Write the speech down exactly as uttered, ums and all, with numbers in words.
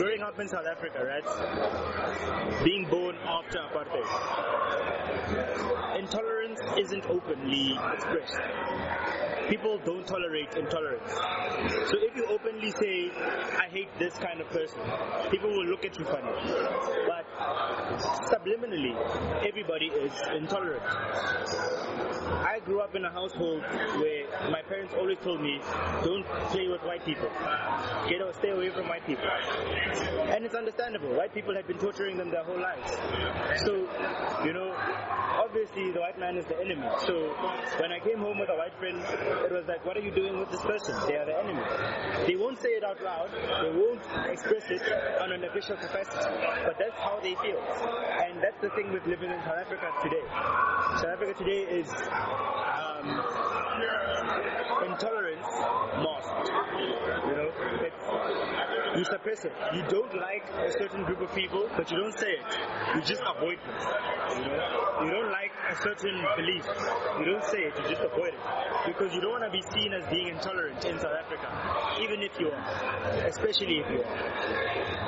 growing up in South Africa, right? Being born after apartheid, intolerance isn't openly expressed. People don't tolerate intolerance. So if you openly say, I hate this kind of person, people will look at you funny. But subliminally, everybody is intolerant. I grew up in a household where my parents always told me, don't play with white people. Get out, stay away from white people. And it's understandable. White people had been torturing them their whole lives. So, you know, obviously the white man is the enemy. So when I came home with a white friend, it was like, what are you doing with this person? They are the enemy. They won't say it out loud. They won't express it on an official capacity. But that's how they feel. And that's the thing with living in South Africa today. South Africa today is um, intolerance masked. You know, it's, you suppress it. You don't like a certain group of people, but you don't say it. You just avoid them. You know, you don't like a certain belief. You don't say it. You just avoid it because you don't want to be seen as being intolerant in South Africa, even if you are, especially if you are.